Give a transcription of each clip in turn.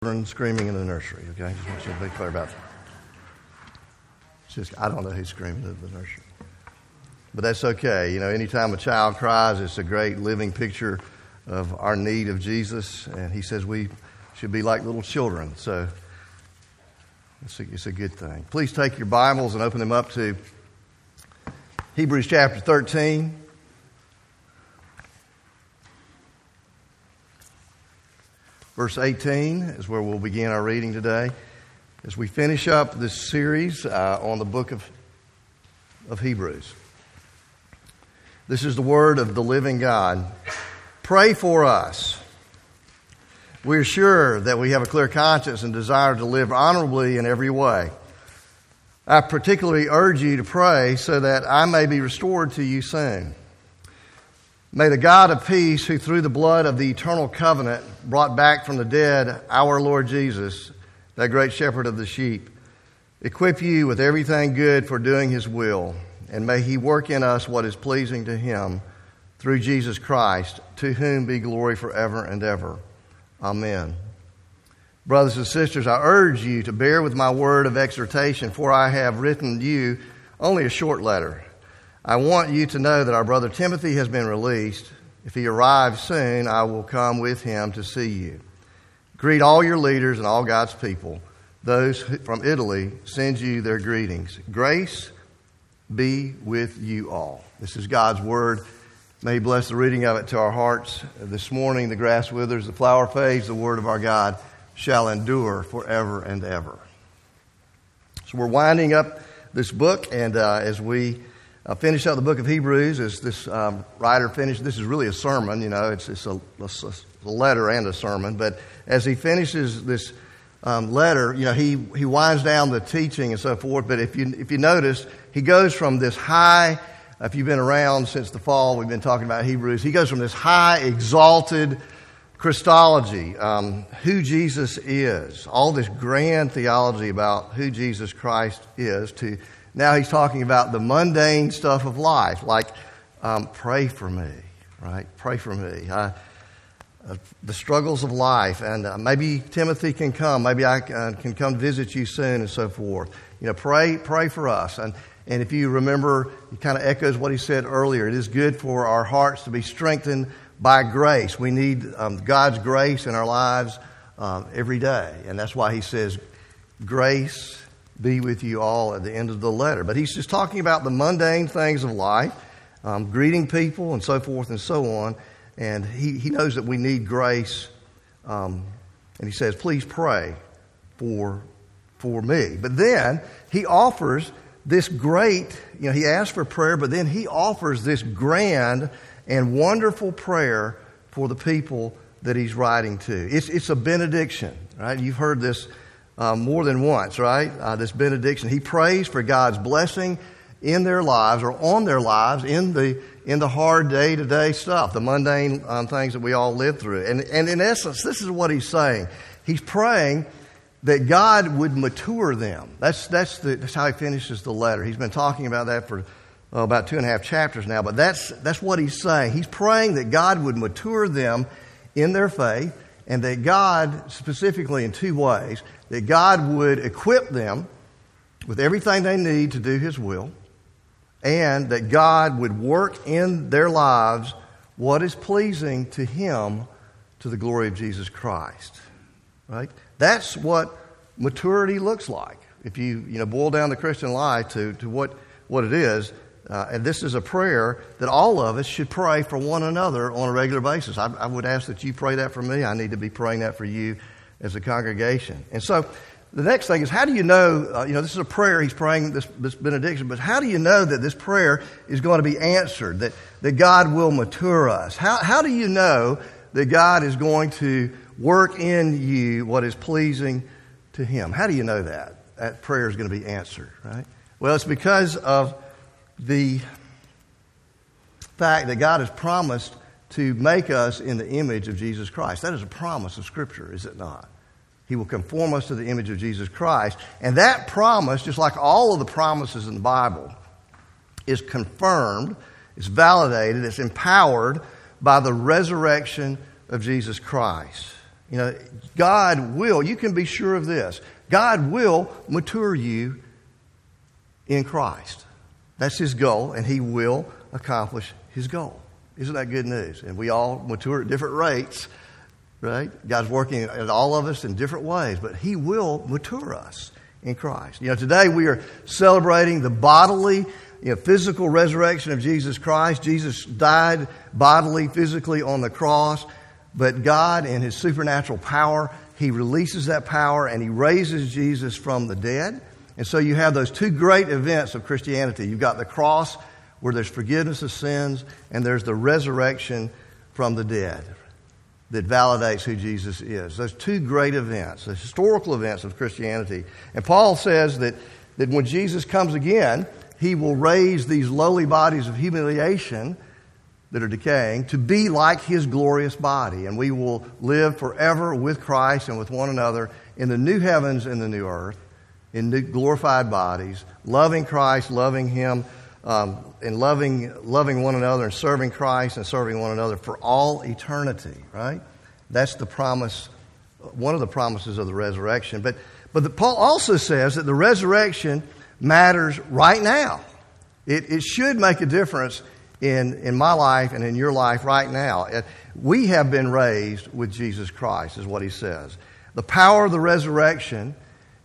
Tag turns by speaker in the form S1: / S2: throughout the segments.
S1: Children screaming in the nursery, okay? Just want you to be clear about that. It's just, I don't know who's screaming in the nursery. But that's okay. You know, anytime a child cries, it's a great living picture of our need of Jesus. And he says we should be like little children. So it's a good thing. Please take your Bibles and open them up to Hebrews chapter 13. Verse 18 is where we'll begin our reading today as we finish up this series on the book of Hebrews. This is the word of the living God. Pray for us. We are sure that we have a clear conscience and desire to live honorably in every way. I particularly urge you to pray so that I may be restored to you soon. May the God of peace, who through the blood of the eternal covenant brought back from the dead our Lord Jesus, that great shepherd of the sheep, equip you with everything good for doing his will, and may he work in us what is pleasing to him through Jesus Christ, to whom be glory forever and ever. Amen. Brothers and sisters, I urge you to bear with my word of exhortation, for I have written you only a short letter. I want you to know that our brother Timothy has been released. If he arrives soon, I will come with him to see you. Greet all your leaders and all God's people. Those from Italy send you their greetings. Grace be with you all. This is God's word. May he bless the reading of it to our hearts. This morning the grass withers, the flower fades, the word of our God shall endure forever and ever. So we're winding up this book, and as we finish up the book of Hebrews, as this writer finished, this is really a sermon, you know, it's a letter and a sermon, but as he finishes this letter, you know, he winds down the teaching and so forth, but if you notice, he goes from this high, if you've been around since the fall, we've been talking about Hebrews, he goes from this high, exalted Christology, who Jesus is, all this grand theology about who Jesus Christ is, to now he's talking about the mundane stuff of life, like pray for me, right? Pray for me. The struggles of life, and maybe Timothy can come. Maybe I can come visit you soon, and so forth. You know, pray for us. And if you remember, it kind of echoes what he said earlier. It is good for our hearts to be strengthened by grace. We need God's grace in our lives every day, and that's why he says, grace be with you all at the end of the letter. But he's just talking about the mundane things of life, greeting people and so forth and so on. And he knows that we need grace. And he says, please pray for me. But then he offers this great, you know, he asks for prayer, but then he offers this grand and wonderful prayer for the people that he's writing to. It's a benediction, right? You've heard this more than once, right? This benediction. He prays for God's blessing in their lives or on their lives in the hard day-to-day stuff, the mundane things that we all live through. And in essence, this is what he's saying. He's praying that God would mature them. That's how he finishes the letter. He's been talking about that for about 2.5 chapters now, but that's what he's saying. He's praying that God would mature them in their faith, and that God, specifically in 2 ways, that God would equip them with everything they need to do his will, and that God would work in their lives what is pleasing to him, to the glory of Jesus Christ. Right? That's what maturity looks like. If you boil down the Christian life to what it is, and this is a prayer that all of us should pray for one another on a regular basis. I would ask that you pray that for me. I need to be praying that for you as a congregation. And so the next thing is, how do you know, this is a prayer, he's praying this benediction, but how do you know that this prayer is going to be answered, that God will mature us? How do you know that God is going to work in you what is pleasing to him? How do you know that prayer is going to be answered, right? Well, it's because of the fact that God has promised to make us in the image of Jesus Christ. That is a promise of Scripture, is it not? He will conform us to the image of Jesus Christ. And that promise, just like all of the promises in the Bible, is confirmed, it's validated, it's empowered by the resurrection of Jesus Christ. God will, you can be sure of this, God will mature you in Christ. That's His goal, and He will accomplish His goal. Isn't that good news? And we all mature at different rates, right? God's working at all of us in different ways, but He will mature us in Christ. Today we are celebrating the bodily, physical resurrection of Jesus Christ. Jesus died bodily, physically on the cross, but God in His supernatural power, He releases that power and He raises Jesus from the dead. And so you have those two great events of Christianity. You've got the cross where there's forgiveness of sins, and there's the resurrection from the dead that validates who Jesus is. Those two great events, the historical events of Christianity. And Paul says that when Jesus comes again, He will raise these lowly bodies of humiliation that are decaying to be like His glorious body. And we will live forever with Christ and with one another in the new heavens and the new earth, in new glorified bodies, loving Christ, loving Him, and loving one another and serving Christ and serving one another for all eternity, right? That's the promise, one of the promises of the resurrection. But Paul also says that the resurrection matters right now. It should make a difference in my life and in your life right now. We have been raised with Jesus Christ, is what he says. The power of the resurrection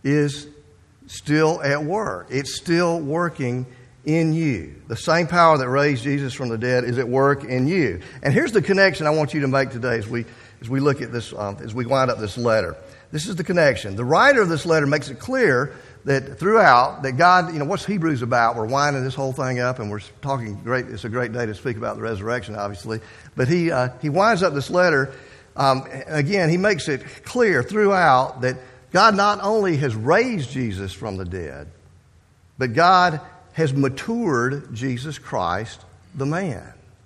S1: is still at work. It's still working in you. The same power that raised Jesus from the dead is at work in you. And here's the connection I want you to make today as we look at this, as we wind up this letter. This is the connection. The writer of this letter makes it clear that throughout, that God, what's Hebrews about? We're winding this whole thing up and we're talking great. It's a great day to speak about the resurrection, obviously. But he winds up this letter. Again, he makes it clear throughout that God not only has raised Jesus from the dead, but God has matured Jesus Christ, the man.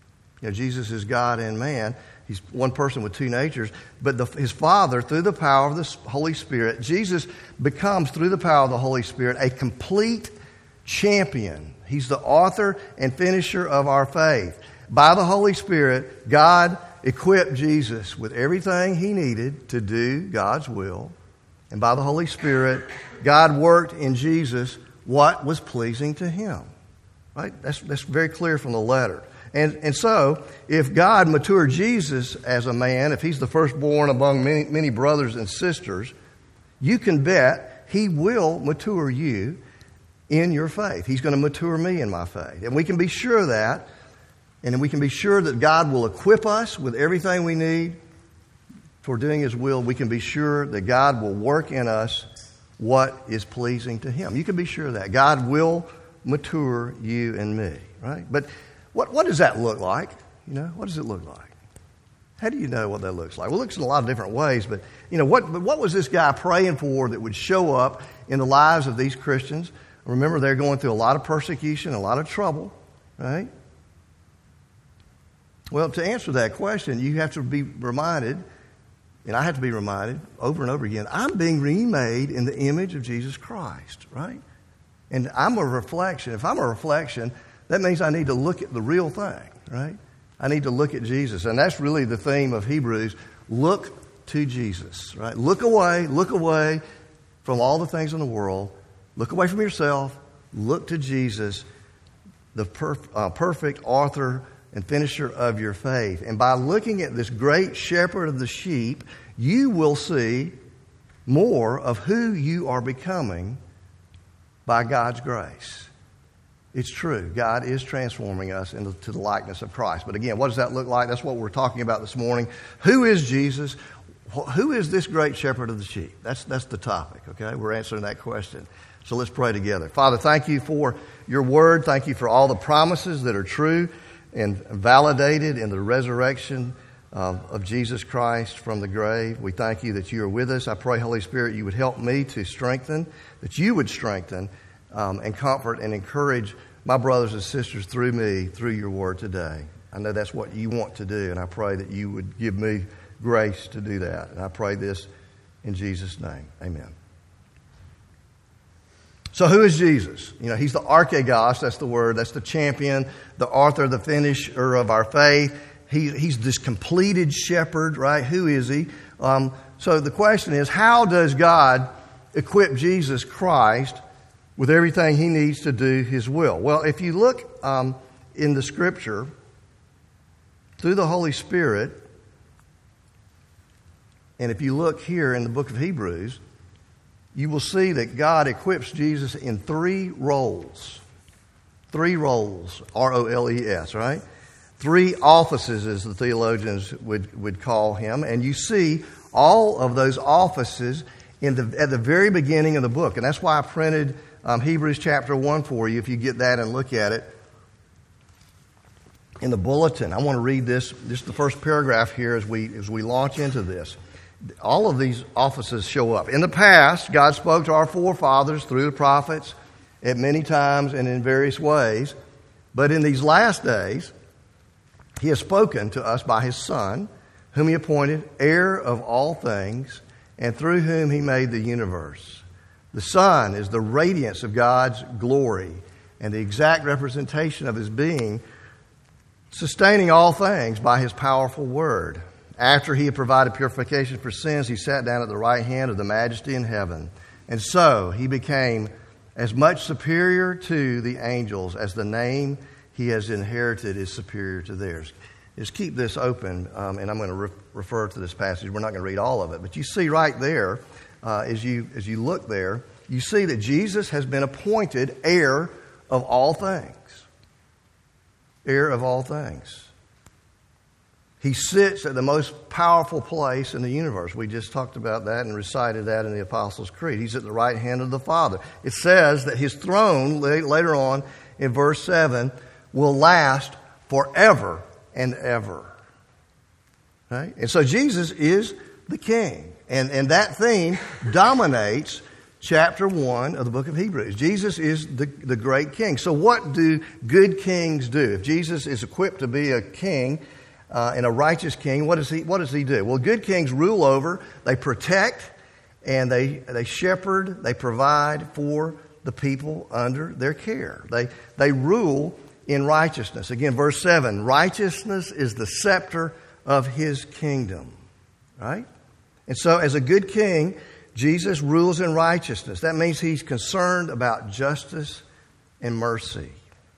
S1: Jesus is God and man. He's one person with two natures. But his Father, through the power of the Holy Spirit, Jesus becomes, through the power of the Holy Spirit, a complete champion. He's the author and finisher of our faith. By the Holy Spirit, God equipped Jesus with everything He needed to do God's will. And by the Holy Spirit, God worked in Jesus what was pleasing to Him. Right? That's very clear from the letter. And so, if God matured Jesus as a man, if He's the firstborn among many, many brothers and sisters, you can bet He will mature you in your faith. He's going to mature me in my faith. And we can be sure of that. And we can be sure that God will equip us with everything we need for doing His will. We can be sure that God will work in us what is pleasing to Him. You can be sure of that. God will mature you and me, right? But what does that look like? What does it look like? How do you know what that looks like? Well, it looks in a lot of different ways, but what was this guy praying for that would show up in the lives of these Christians? Remember, they're going through a lot of persecution, a lot of trouble, right? Well, to answer that question, you have to be reminded, and I have to be reminded over and over again, I'm being remade in the image of Jesus Christ, right? And I'm a reflection. If I'm a reflection, that means I need to look at the real thing, right? I need to look at Jesus. And that's really the theme of Hebrews. Look to Jesus, right? Look away from all the things in the world. Look away from yourself. Look to Jesus, the perfect author and finisher of your faith. And by looking at this great shepherd of the sheep, you will see more of who you are becoming by God's grace. It's true. God is transforming us into the likeness of Christ. But again, what does that look like? That's what we're talking about this morning. Who is Jesus? Who is this great shepherd of the sheep? That's the topic, okay? We're answering that question. So let's pray together. Father, thank you for your word. Thank you for all the promises that are true and validated in the resurrection of Jesus Christ from the grave. We thank you that you are with us. I pray, Holy Spirit, you would help me to strengthen, that you would strengthen and comfort and encourage my brothers and sisters through me, through your word today. I know that's what you want to do, and I pray that you would give me grace to do that. And I pray this in Jesus' name. Amen. So who is Jesus? He's the archegos, that's the word, that's the champion, the author, the finisher of our faith. He's this completed shepherd, right? Who is he? So the question is, how does God equip Jesus Christ with everything he needs to do his will? Well, if you look in the Scripture, through the Holy Spirit, and if you look here in the book of Hebrews, you will see that God equips Jesus in 3 roles. 3 roles, R-O-L-E-S, right? 3 offices, as the theologians would call him. And you see all of those offices at the very beginning of the book. And that's why I printed Hebrews chapter 1 for you, if you get that and look at it in the bulletin. I want to read this, just the first paragraph here as we launch into this. All of these offices show up. In the past, God spoke to our forefathers through the prophets at many times and in various ways. But in these last days, he has spoken to us by his Son, whom he appointed heir of all things, and through whom he made the universe. The Son is the radiance of God's glory and the exact representation of his being, sustaining all things by his powerful word. After he had provided purification for sins, he sat down at the right hand of the Majesty in heaven. And so he became as much superior to the angels as the name he has inherited is superior to theirs. Just keep this open, and I'm going to refer to this passage. We're not going to read all of it, but you see right there, as you look there, you see that Jesus has been appointed heir of all things. Heir of all things. He sits at the most powerful place in the universe. We just talked about that and recited that in the Apostles' Creed. He's at the right hand of the Father. It says that his throne, later on in verse 7, will last forever and ever. Right? And so Jesus is the King. And that theme dominates chapter 1 of the book of Hebrews. Jesus is the great King. So what do good kings do? If Jesus is equipped to be a king, and a righteous king, what does he do? Well, good kings rule over, they protect, and they shepherd, they provide for the people under their care. They rule in righteousness. Again, verse 7, righteousness is the scepter of his kingdom. Right? And so as a good king, Jesus rules in righteousness. That means he's concerned about justice and mercy.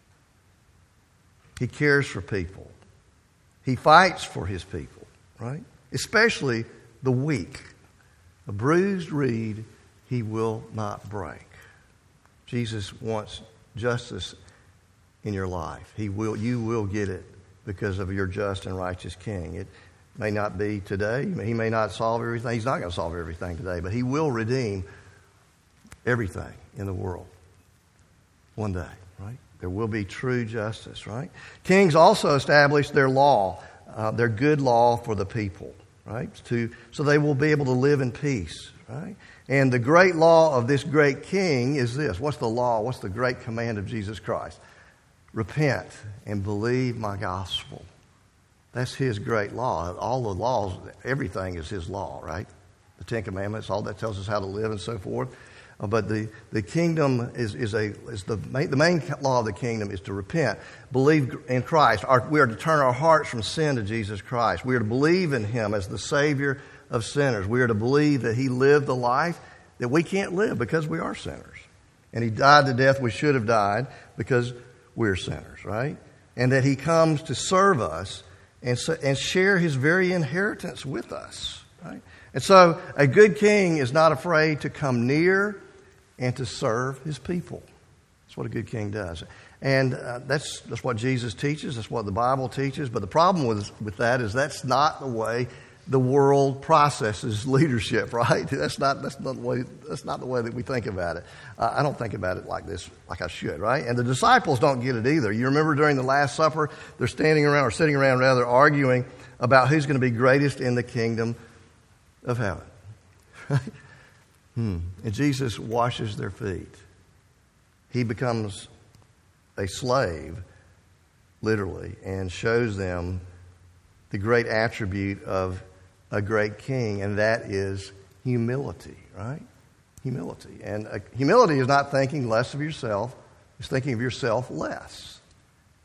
S1: He cares for people. He fights for his people, right? Especially the weak. A bruised reed he will not break. Jesus wants justice in your life. You will get it because of your just and righteous King. It may not be today. He may not solve everything. He's not going to solve everything today, but he will redeem everything in the world one day, right? There will be true justice, right? Kings also establish their law, their good law for the people, right? So they will be able to live in peace, right? And the great law of this great king is this. What's the law? What's the great command of Jesus Christ? Repent and believe my gospel. That's his great law. All the laws, everything is his law, right? The Ten Commandments, all that tells us how to live and so forth. But the kingdom is the main law of the kingdom is to repent, believe in Christ. We are to turn our hearts from sin to Jesus Christ. We are to believe in him as the Savior of sinners. We are to believe that he lived the life that we can't live because we are sinners. And he died the death we should have died because we're sinners, right? And that he comes to serve us and share his very inheritance with us, right? And so a good king is not afraid to come near and to serve his people. That's what a good king does. And that's what Jesus teaches. That's what the Bible teaches. But the problem with that is that's not the way the world processes leadership, right? That's not the way that we think about it. I don't think about it like this, like I should, right? And the disciples don't get it either. You remember during the Last Supper, they're sitting around arguing about who's going to be greatest in the kingdom of heaven. And Jesus washes their feet. He becomes a slave, literally, and shows them the great attribute of a great king, and that is humility, right? Humility. And humility is not thinking less of yourself. It's thinking of yourself less,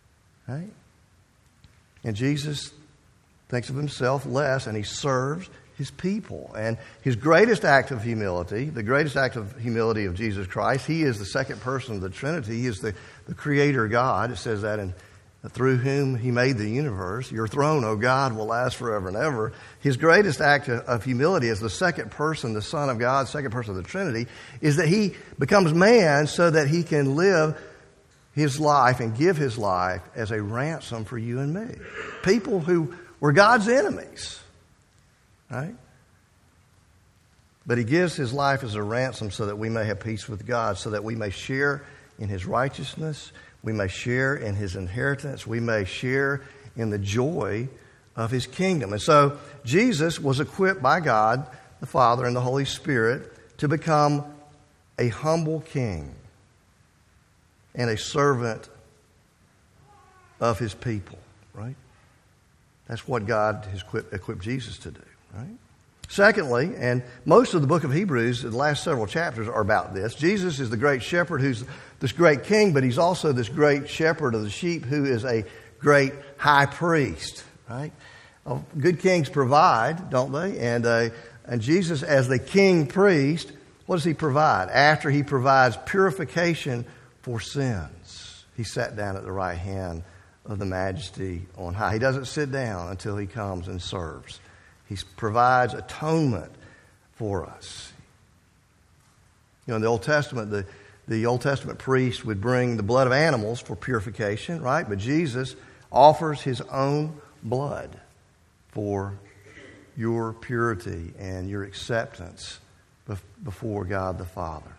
S1: right? And Jesus thinks of himself less, and he serves his people. And his greatest act of humility, the greatest act of humility of Jesus Christ, he is the second person of the Trinity. He is the creator God. It says that through whom he made the universe. Your throne, O God, will last forever and ever. His greatest act of humility as the second person, the Son of God, second person of the Trinity, is that he becomes man so that he can live his life and give his life as a ransom for you and me. People who were God's enemies, right? But he gives his life as a ransom so that we may have peace with God, so that we may share in his righteousness, we may share in his inheritance, we may share in the joy of his kingdom. And so Jesus was equipped by God, the Father, and the Holy Spirit to become a humble king and a servant of his people, right? That's what God has equipped Jesus to do, right? Secondly, and most of the book of Hebrews, the last several chapters are about this. Jesus is the great shepherd who's this great king, but he's also this great shepherd of the sheep who is a great high priest, right? Good kings provide, don't they? And Jesus, as the king priest, what does he provide? After he provides purification for sins, he sat down at the right hand of the Majesty on high. He doesn't sit down until he comes and serves. He provides atonement for us. You know, in the Old Testament, the Old Testament priest would bring the blood of animals for purification, right? But Jesus offers his own blood for your purity and your acceptance before God the Father.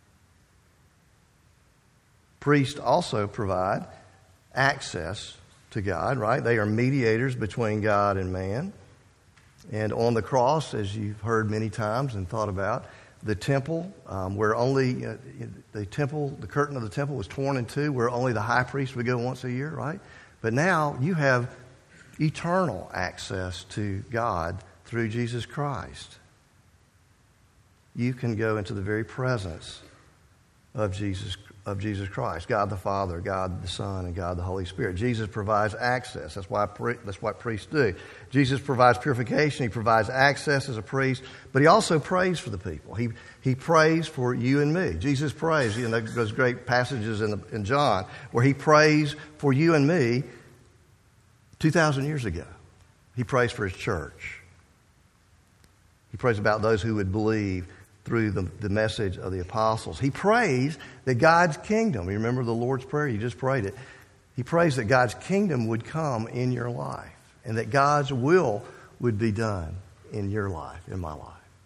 S1: Priests also provide access to God, right? They are mediators between God and man. And on the cross, as you've heard many times and thought about, the temple, where only the curtain of the temple was torn in two, where only the high priest would go once a year, right? But now you have eternal access to God through Jesus Christ. You can go into the very presence of Jesus Christ, God the Father, God the Son, and God the Holy Spirit. Jesus provides access. That's what priests do. Jesus provides purification. He provides access as a priest, but he also prays for the people. He prays for you and me. Jesus prays. You know, those great passages in John where he prays for you and me 2,000 years ago. He prays for his church. He prays about those who would believe through the message of the apostles. He prays that God's kingdom, you remember the Lord's Prayer, you just prayed it. He prays that God's kingdom would come in your life and that God's will would be done in your life, in my life.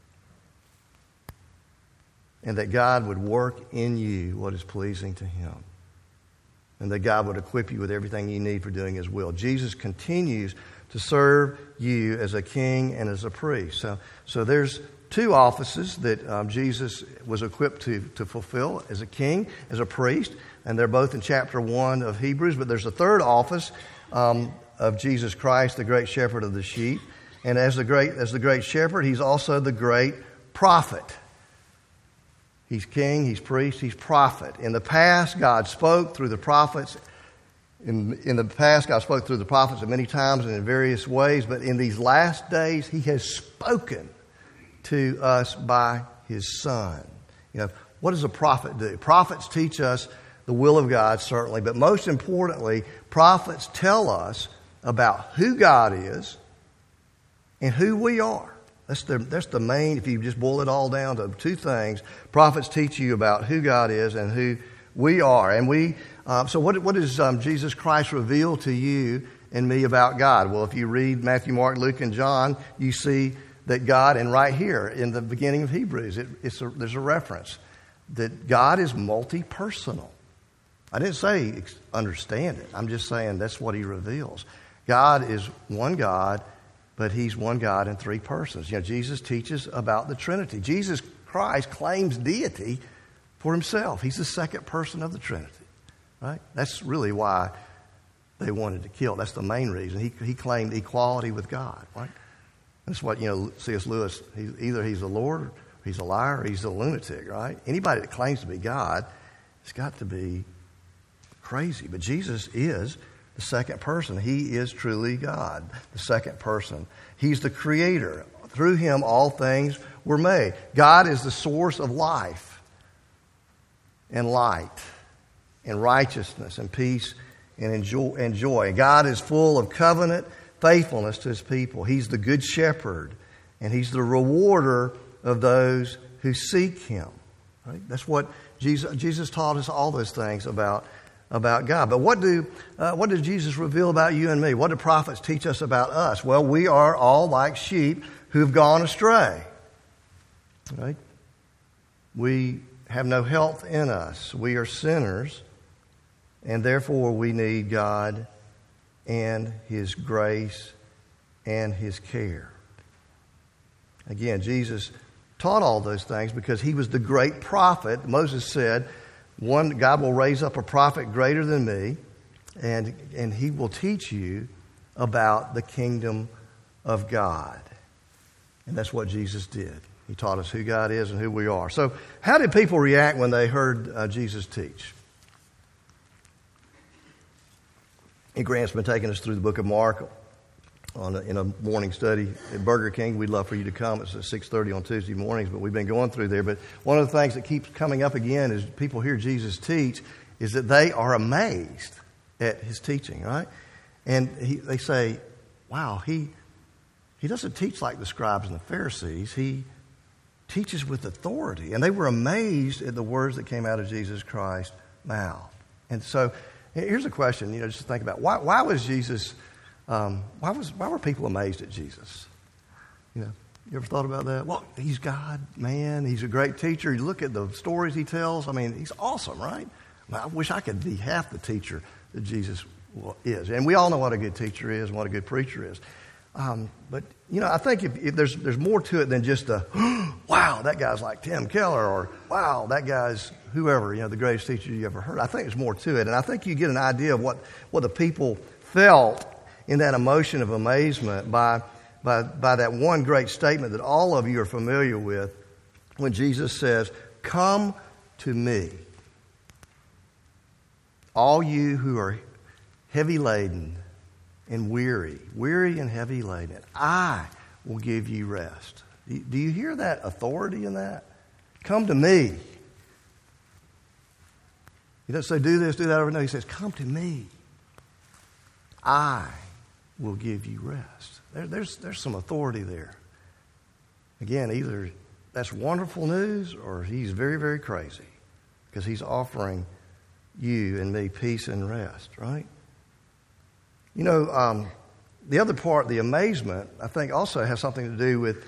S1: And that God would work in you what is pleasing to him. And that God would equip you with everything you need for doing his will. Jesus continues to serve you as a king and as a priest. So there's two offices that Jesus was equipped to fulfill as a king, as a priest, and they're both in chapter 1 of Hebrews. But there's a third office of Jesus Christ, the great shepherd of the sheep. And as the great shepherd, he's also the great prophet. He's king, he's priest, he's prophet. In the past, God spoke through the prophets. In the past, God spoke through the prophets many times and in various ways. But in these last days, he has spoken to us by his Son. You know, what does a prophet do? Prophets teach us the will of God, certainly, but most importantly, prophets tell us about who God is and who we are. That's the main, if you just boil it all down to two things, prophets teach you about who God is and who we are. And so what does Jesus Christ reveal to you and me about God? Well, if you read Matthew, Mark, Luke, and John, you see that God, and right here in the beginning of Hebrews, there's a reference that God is multi-personal. I didn't say understand it. I'm just saying that's what he reveals. God is one God, but he's one God in three persons. You know, Jesus teaches about the Trinity. Jesus Christ claims deity for himself. He's the second person of the Trinity, right? That's really why they wanted to kill. That's the main reason. He claimed equality with God, right? That's what, C.S. Lewis, either he's a Lord, or he's a liar, or he's a lunatic, right? Anybody that claims to be God has got to be crazy. But Jesus is the second person. He is truly God, the second person. He's the creator Through him all things were made. God is the source of life and light and righteousness and peace and joy. God is full of covenant faithfulness to his people. He's the good shepherd, and he's the rewarder of those who seek him. Right? That's what Jesus taught us, all those things about God. But what did Jesus reveal about you and me? What do prophets teach us about us? Well, we are all like sheep who've gone astray. Right? We have no health in us. We are sinners, and therefore we need God and his grace and his care. Again, Jesus taught all those things because he was the great prophet. Moses said, God will raise up a prophet greater than me, and he will teach you about the kingdom of God. And that's what Jesus did. He taught us who God is and who we are. So how did people react when they heard Jesus teach? Grant's been taking us through the book of Mark in a morning study at Burger King. We'd love for you to come. It's at 6:30 on Tuesday mornings, but we've been going through there. But one of the things that keeps coming up again is people hear Jesus teach is that they are amazed at his teaching, right? And they say, wow, he doesn't teach like the scribes and the Pharisees. He teaches with authority. And they were amazed at the words that came out of Jesus Christ's mouth. And so here's a question, just to think about. Why was Jesus... why were people amazed at Jesus? You ever thought about that? Well, he's God, man. He's a great teacher. You look at the stories he tells. I mean, he's awesome, right? I wish I could be half the teacher that Jesus is. And we all know what a good teacher is and what a good preacher is. But I think if there's more to it than just wow, that guy's like Tim Keller, or wow, that guy's whoever, the greatest teacher you ever heard. I think there's more to it. And I think you get an idea of what the people felt in that emotion of amazement by that one great statement that all of you are familiar with when Jesus says, "Come to me, all you who are heavy laden and weary and heavy laden, I will give you rest." Do you hear that authority in that? Come to me. He doesn't say do this, do that. No, he says, come to me. I will give you rest. There's some authority there. Again, either that's wonderful news or he's very, very crazy, because he's offering you and me peace and rest, right? The other part, the amazement, I think also has something to do with,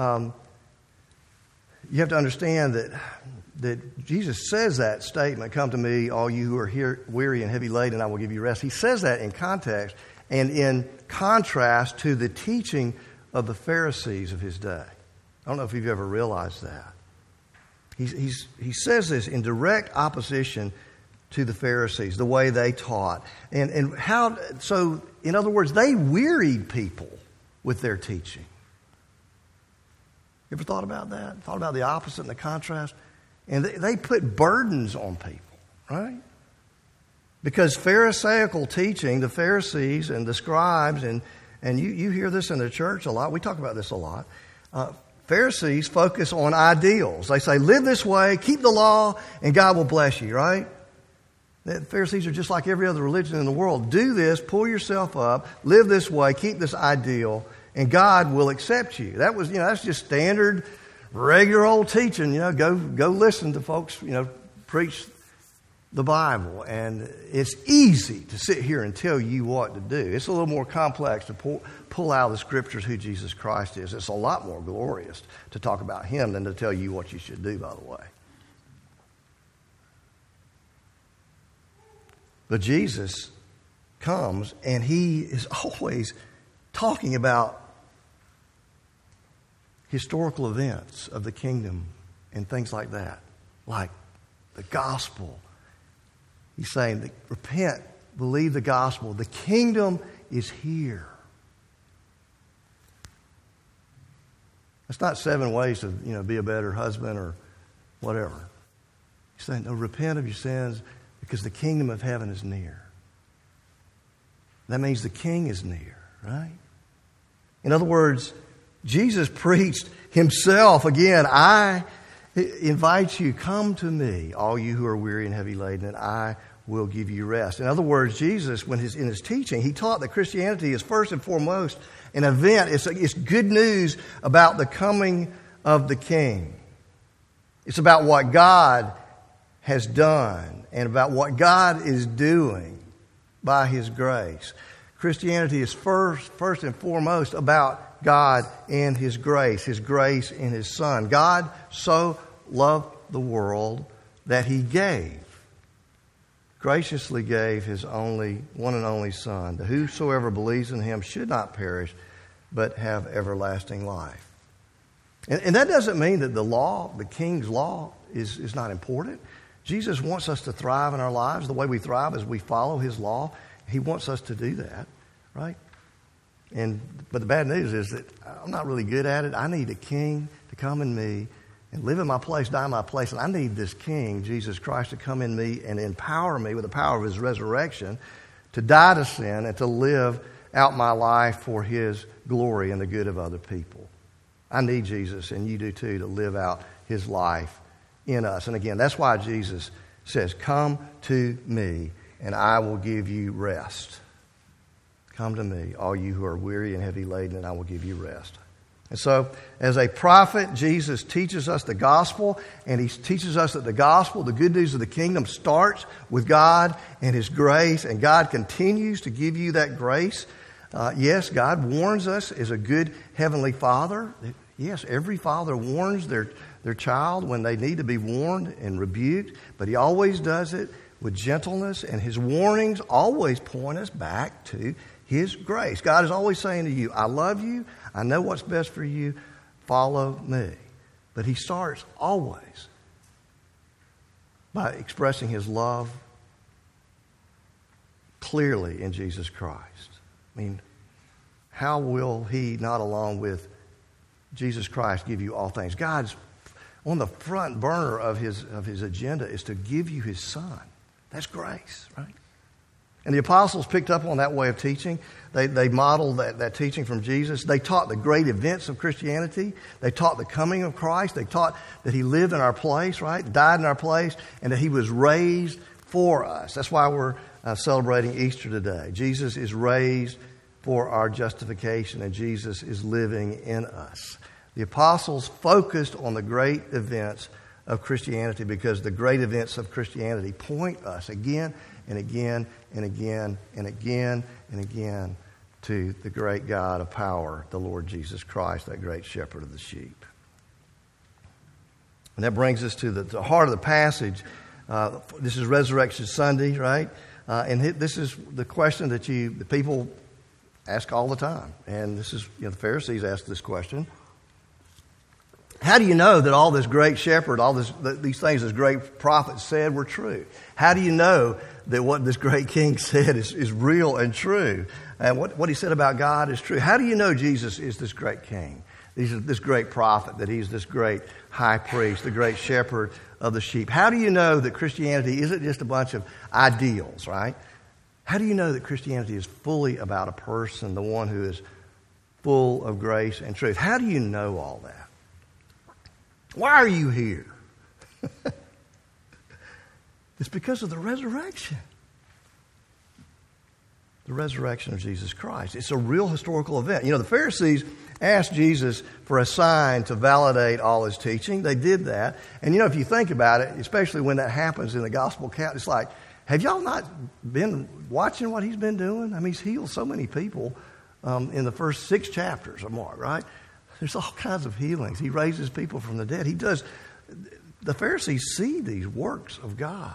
S1: you have to understand that Jesus says that statement, "Come to me, all you who are here, weary and heavy laden, and I will give you rest." He says that in context and in contrast to the teaching of the Pharisees of his day. I don't know if you've ever realized that. He says this in direct opposition to the Pharisees, the way they taught. And how, so in other words, they wearied people with their teaching. You ever thought about that? Thought about the opposite and the contrast? And they put burdens on people, right? Because Pharisaical teaching, the Pharisees and the scribes, and you hear this in the church a lot. We talk about this a lot. Pharisees focus on ideals. They say, live this way, keep the law, and God will bless you, right? The Pharisees are just like every other religion in the world. Do this, pull yourself up, live this way, keep this ideal, and God will accept you. That was, that's just standard, regular old teaching. Go listen to folks, preach the Bible. And it's easy to sit here and tell you what to do. It's a little more complex to pull out of the Scriptures who Jesus Christ is. It's a lot more glorious to talk about Him than to tell you what you should do, by the way. But Jesus comes and He is always talking about historical events of the kingdom and things like that, like the gospel. He's saying, repent, believe the gospel. The kingdom is here. It's not 7 ways to, be a better husband or whatever. He's saying, no, repent of your sins because the kingdom of heaven is near. That means the king is near, right? In other words, Jesus preached himself. Again, I invite you, come to me, all you who are weary and heavy laden, and I will give you rest. In other words, Jesus, in his teaching, he taught that Christianity is first and foremost an event. It's good news about the coming of the King. It's about what God has done and about what God is doing by his grace. Christianity is first and foremost about God and his grace in his Son. God so loved the world that he graciously gave his one and only Son, that whosoever believes in him should not perish, but have everlasting life. And that doesn't mean that the King's law is not important. Jesus wants us to thrive in our lives. The way we thrive is we follow his law. He wants us to do that, right? But the bad news is that I'm not really good at it. I need a King to come in me and live in my place, die in my place. And I need this King, Jesus Christ, to come in me and empower me with the power of his resurrection to die to sin and to live out my life for his glory and the good of other people. I need Jesus, and you do too, to live out his life in us. And again, that's why Jesus says, come to me, and I will give you rest. Come to me, all you who are weary and heavy laden, and I will give you rest. And so, as a prophet, Jesus teaches us the gospel, and he teaches us that the gospel, the good news of the kingdom, starts with God and his grace, and God continues to give you that grace. Yes, God warns us as a good heavenly father. Yes, every father warns their child when they need to be warned and rebuked, but he always does it with gentleness, and his warnings always point us back to his grace. God is always saying to you, I love you, I know what's best for you, follow me. But he starts always by expressing his love clearly in Jesus Christ. I mean, how will he, not along with Jesus Christ, give you all things? God's on the front burner of his agenda is to give you his Son. That's grace, right? And the apostles picked up on that way of teaching. They modeled that teaching from Jesus. They taught the great events of Christianity. They taught the coming of Christ. They taught that he lived in our place, right? Died in our place, and that he was raised for us. That's why we're celebrating Easter today. Jesus is raised for our justification, and Jesus is living in us. The apostles focused on the great events of Christianity because the great events of Christianity point us again and again and again and again and again to the great God of power, the Lord Jesus Christ, that great shepherd of the sheep. And that brings us to the heart of the passage. This is Resurrection Sunday, right? And this is the question that the people ask all the time. And this is, the Pharisees ask this question. How do you know that all this great shepherd, these things this great prophet said were true? How do you know that what this great king said is real and true? And what he said about God is true? How do you know Jesus is this great king? This great prophet, that he's this great high priest, the great shepherd of the sheep? How do you know that Christianity isn't just a bunch of ideals, right? How do you know that Christianity is fully about a person, the one who is full of grace and truth? How do you know all that? Why are you here? It's because of the resurrection. The resurrection of Jesus Christ. It's a real historical event. The Pharisees asked Jesus for a sign to validate all his teaching. They did that. And if you think about it, especially when that happens in the gospel account, it's like, have y'all not been watching what he's been doing? I mean, he's healed so many people in the first 6 chapters of Mark, right? There's all kinds of healings. He raises people from the dead. He does. The Pharisees see these works of God.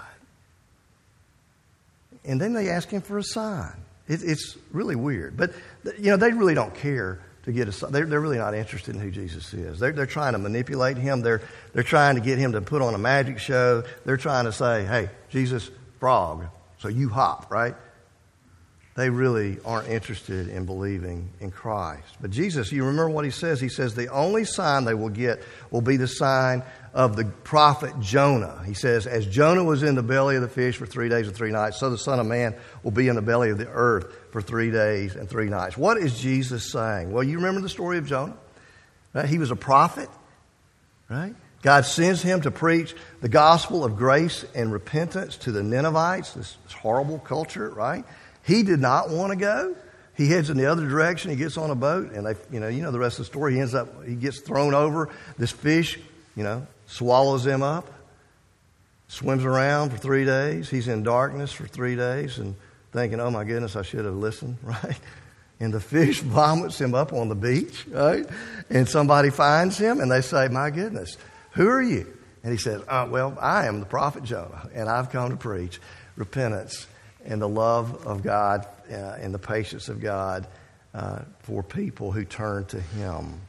S1: And then they ask him for a sign. It's really weird. But, they really don't care to get a sign. They're really not interested in who Jesus is. They're trying to manipulate him. They're trying to get him to put on a magic show. They're trying to say, hey, Jesus, frog, so you hop, right? They really aren't interested in believing in Christ. But Jesus, you remember what he says? He says the only sign they will get will be the sign of the prophet Jonah. He says, as Jonah was in the belly of the fish for 3 days and 3 nights, so the Son of Man will be in the belly of the earth for 3 days and 3 nights. What is Jesus saying? Well, you remember the story of Jonah? Right? He was a prophet. Right? God sends him to preach the gospel of grace and repentance to the Ninevites, this horrible culture, right? He did not want to go. He heads in the other direction. He gets on a boat, and you know the rest of the story. He gets thrown over. This fish, swallows him up. Swims around for 3 days. He's in darkness for 3 days and thinking, oh my goodness, I should have listened, right? And the fish vomits him up on the beach, right? And somebody finds him and they say, my goodness, who are you? And he says, well, I am the prophet Jonah, and I've come to preach repentance and the love of God and the patience of God for people who turn to him.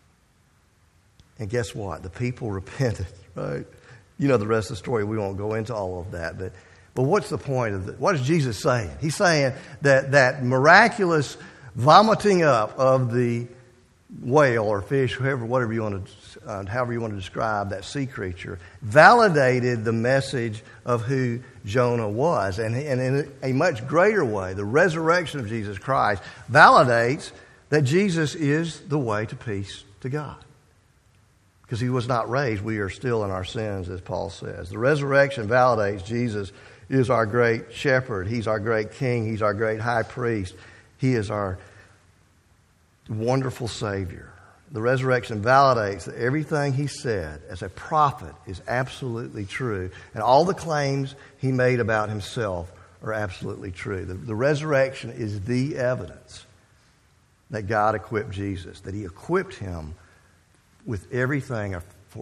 S1: And guess what? The people repented, right? You know the rest of the story. We won't go into all of that. But what's the point of it? What is Jesus saying? He's saying that miraculous vomiting up of the whale or fish, however you want to describe that sea creature, validated the message of who Jonah was. And in a much greater way, the resurrection of Jesus Christ validates that Jesus is the way to peace to God. Because he was not raised, we are still in our sins, as Paul says. The resurrection validates Jesus is our great shepherd. He's our great king. He's our great high priest. He is our wonderful Savior. The resurrection validates that everything he said as a prophet is absolutely true. And all the claims he made about himself are absolutely true. The resurrection is the evidence that God equipped Jesus, that he equipped him with everything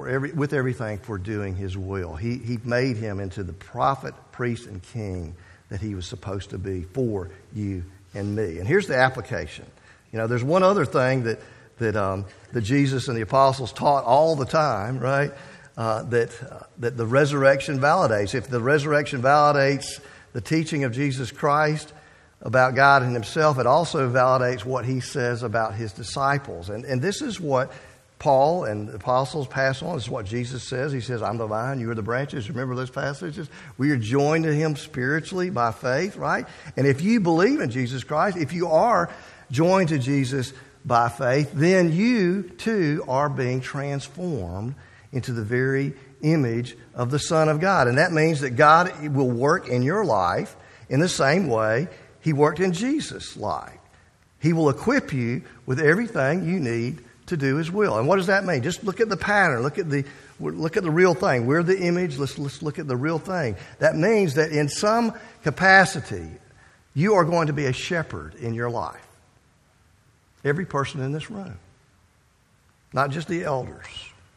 S1: for doing his will. He made him into the prophet, priest, and king that he was supposed to be for you and me. And here's the application. There's one other thing that Jesus and the apostles taught all the time, right? That the resurrection validates. If the resurrection validates the teaching of Jesus Christ about God and himself, it also validates what he says about his disciples. And this is what Paul and the apostles pass on. This is what Jesus says. He says, I'm the vine, you are the branches. Remember those passages? We are joined to him spiritually by faith, right? And if you believe in Jesus Christ, if you are joined to Jesus by faith, then you too are being transformed into the very image of the Son of God. And that means that God will work in your life in the same way he worked in Jesus' life. He will equip you with everything you need to do his will. And what does that mean? Just look at the pattern. Look at the real thing. We're the image. Let's look at the real thing. That means that in some capacity, you are going to be a shepherd in your life. Every person in this room. Not just the elders.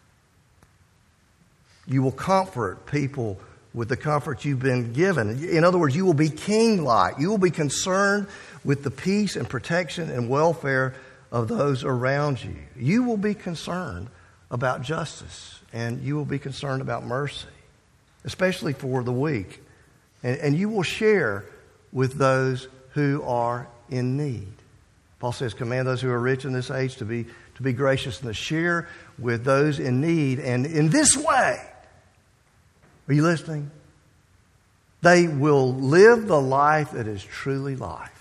S1: You will comfort people with the comfort you've been given. In other words, you will be king-like. You will be concerned with the peace and protection and welfare of those around you. You will be concerned about justice, and you will be concerned about mercy, especially for the weak. And you will share with those who are in need. Paul says, command those who are rich in this age to be gracious and to share with those in need. And in this way, are you listening? They will live the life that is truly life.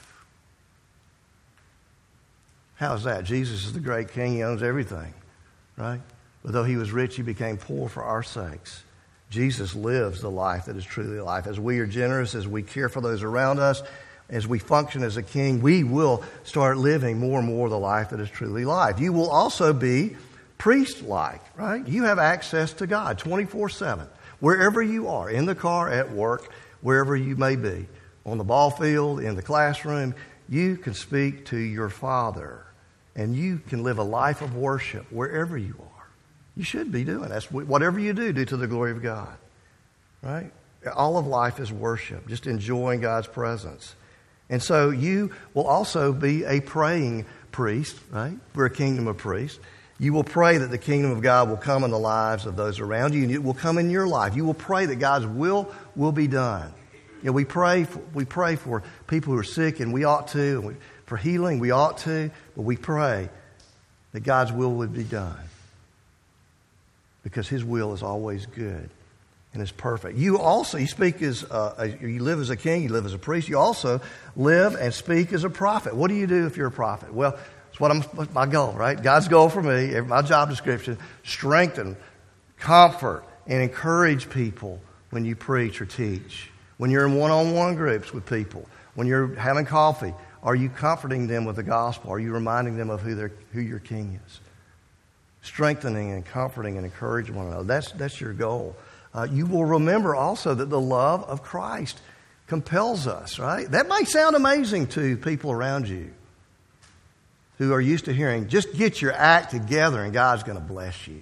S1: How's that? Jesus is the great king. He owns everything, right? But though he was rich, he became poor for our sakes. Jesus lives the life that is truly life. As we are generous, as we care for those around us, as we function as a king, we will start living more and more the life that is truly life. You will also be priest-like, right? You have access to God 24/7. Wherever you are, in the car, at work, wherever you may be, on the ball field, in the classroom, you can speak to your Father. And you can live a life of worship wherever you are. You should be doing that. Whatever you do to the glory of God. Right? All of life is worship, just enjoying God's presence. And so you will also be a praying priest, right? We're a kingdom of priests. You will pray that the kingdom of God will come in the lives of those around you, and it will come in your life. You will pray that God's will be done. We pray for people who are sick, and we ought to, and for healing, we ought to, but we pray that God's will would be done. Because his will is always good and is perfect. You speak as, you live as a king, you live as a priest. You also live and speak as a prophet. What do you do if you're a prophet? Well, That's my goal, right? God's goal for me, my job description, strengthen, comfort, and encourage people when you preach or teach. When you're in one-on-one groups with people, when you're having coffee, are you comforting them with the gospel? Are you reminding them of who your King is? Strengthening and comforting and encouraging one another. That's your goal. You will remember also that the love of Christ compels us, right? That might sound amazing to people around you who are used to hearing, just get your act together and God's going to bless you.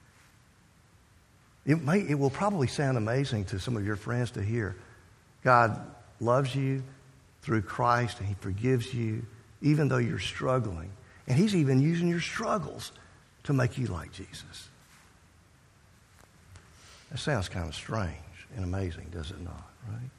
S1: It will probably sound amazing to some of your friends to hear God loves you through Christ and He forgives you even though you're struggling. And He's even using your struggles to make you like Jesus. That sounds kind of strange and amazing, does it not, right?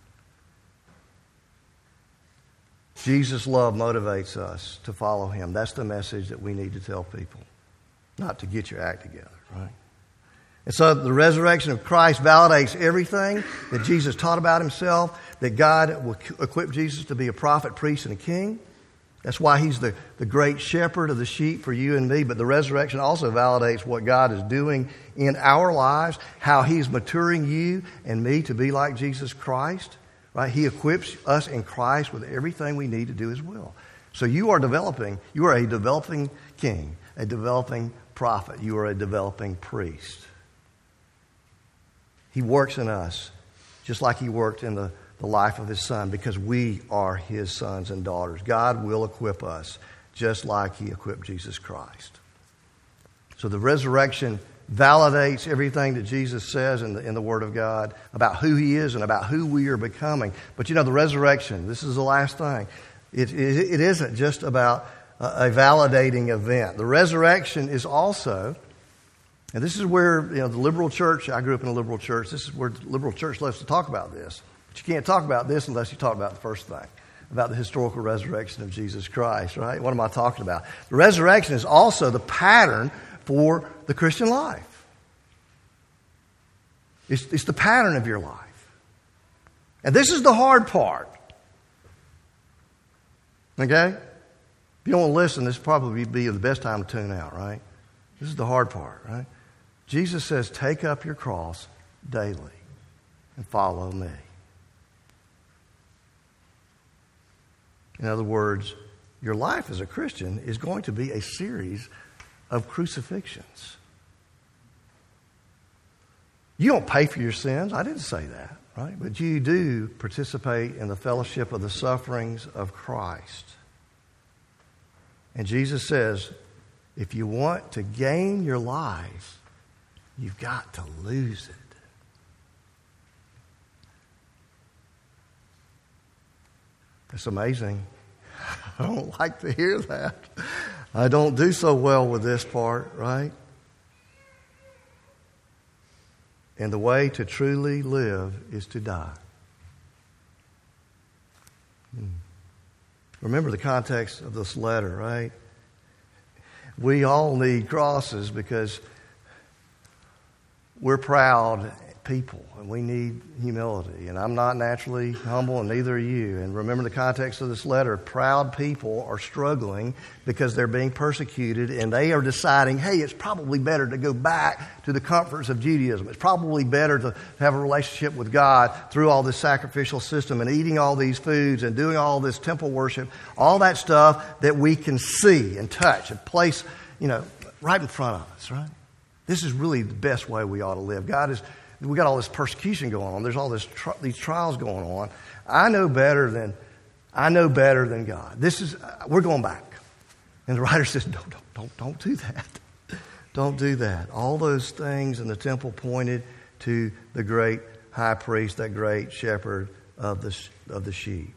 S1: Jesus' love motivates us to follow Him. That's the message that we need to tell people, not to get your act together, right? And so the resurrection of Christ validates everything that Jesus taught about Himself, that God will equip Jesus to be a prophet, priest, and a king. That's why He's the great shepherd of the sheep for you and me. But the resurrection also validates what God is doing in our lives, how He's maturing you and me to be like Jesus Christ. Right? He equips us in Christ with everything we need to do His will. So you are a developing king, a developing prophet. You are a developing priest. He works in us just like He worked in the life of His Son because we are His sons and daughters. God will equip us just like He equipped Jesus Christ. So the resurrection validates everything that Jesus says in the Word of God about who He is and about who we are becoming. But the resurrection, this is the last thing. It isn't just about a validating event. The resurrection is also, and this is where the liberal church, I grew up in a liberal church, this is where the liberal church loves to talk about this. But you can't talk about this unless you talk about the first thing, about the historical resurrection of Jesus Christ, right? What am I talking about? The resurrection is also the pattern for the Christian life. It's the pattern of your life. And this is the hard part. Okay? If you don't want to listen, this would probably be the best time to tune out, right? This is the hard part, right? Jesus says, take up your cross daily and follow me. In other words, your life as a Christian is going to be a series of crucifixions. You don't pay for your sins. I didn't say that, right? But you do participate in the fellowship of the sufferings of Christ. And Jesus says, if you want to gain your life, you've got to lose it. It's amazing. I don't like to hear that. I don't do so well with this part, right? And the way to truly live is to die. Remember the context of this letter, right? We all need crosses because we're proud people and we need humility. And I'm not naturally humble and neither are you. And remember the context of this letter. Proud people are struggling because they're being persecuted and they are deciding, hey, it's probably better to go back to the comforts of Judaism. It's probably better to have a relationship with God through all this sacrificial system and eating all these foods and doing all this temple worship, all that stuff that we can see and touch and place, right in front of us, right? This is really the best way we ought to live. We got all this persecution going on. There's all these trials going on. I know better than God. We're going back. And the writer says, don't do that. Don't do that. All those things in the temple pointed to the great high priest, that great shepherd of the sheep.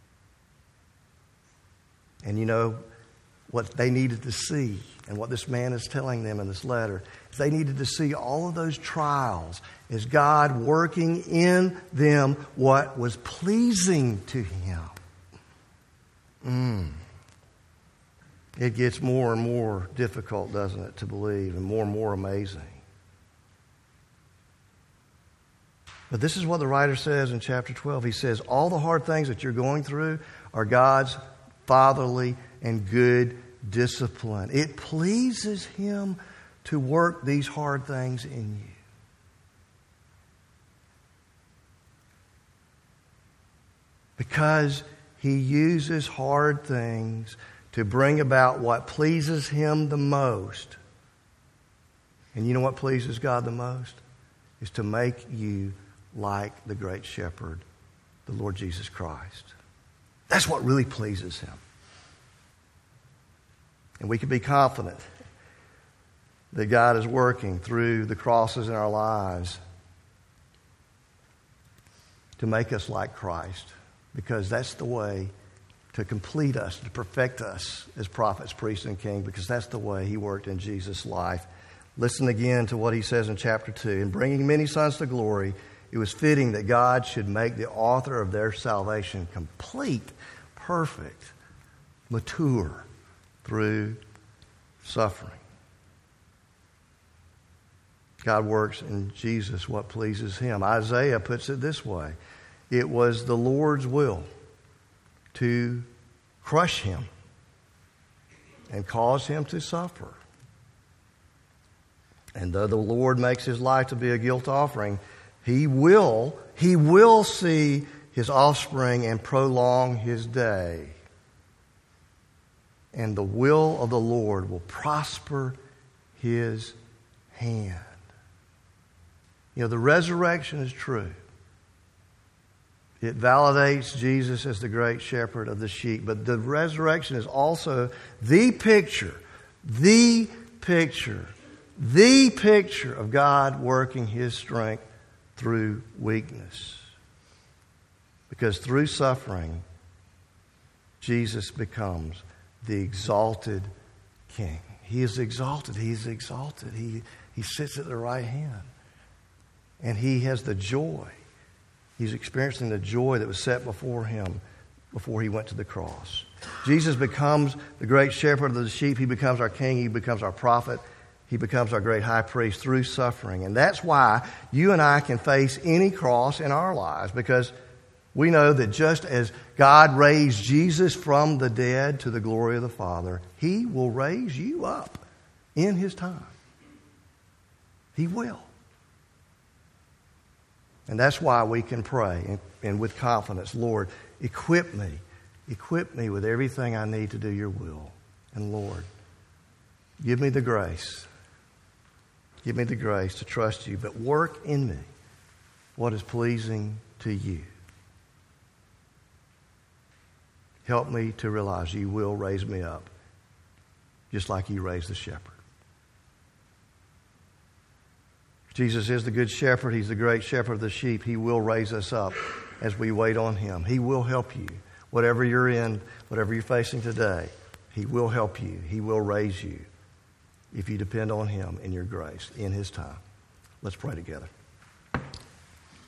S1: And what they needed to see, and what this man is telling them in this letter, is they needed to see all of those trials as God working in them what was pleasing to Him. It gets more and more difficult, doesn't it, to believe, and more amazing. But this is what the writer says in chapter 12. He says, all the hard things that you're going through are God's fatherly and good discipline. It pleases Him to work these hard things in you. Because He uses hard things to bring about what pleases Him the most. And you know what pleases God the most? Is to make you like the great shepherd, the Lord Jesus Christ. That's what really pleases Him. And we can be confident that God is working through the crosses in our lives to make us like Christ. Because that's the way to complete us, to perfect us as prophets, priests, and kings, because that's the way He worked in Jesus' life. Listen again to what He says in chapter 2. In bringing many sons to glory, it was fitting that God should make the author of their salvation complete, perfect, mature through suffering. God works in Jesus what pleases Him. Isaiah puts it this way. It was the Lord's will to crush Him and cause Him to suffer. And though the Lord makes His life to be a guilt offering, He will see His offspring and prolong His day. And the will of the Lord will prosper His hand. You know, the resurrection is true. It validates Jesus as the great shepherd of the sheep. But the resurrection is also the picture of God working His strength through weakness. Because through suffering, Jesus becomes the exalted King. He is exalted. He's exalted. He sits at the right hand. And He has the joy. He's experiencing the joy that was set before Him before He went to the cross. Jesus becomes the great shepherd of the sheep. He becomes our King. He becomes our prophet. He becomes our great high priest through suffering. And that's why you and I can face any cross in our lives, because we know that just as God raised Jesus from the dead to the glory of the Father, He will raise you up in His time. He will. And that's why we can pray and with confidence, Lord, equip me with everything I need to do your will. And Lord, give me the grace. Give me the grace to trust you, but work in me what is pleasing to you. Help me to realize you will raise me up just like you raised the shepherd. Jesus is the good shepherd. He's the great shepherd of the sheep. He will raise us up as we wait on Him. He will help you. Whatever you're in, whatever you're facing today, He will help you. He will raise you if you depend on Him in your grace, in His time. Let's pray together.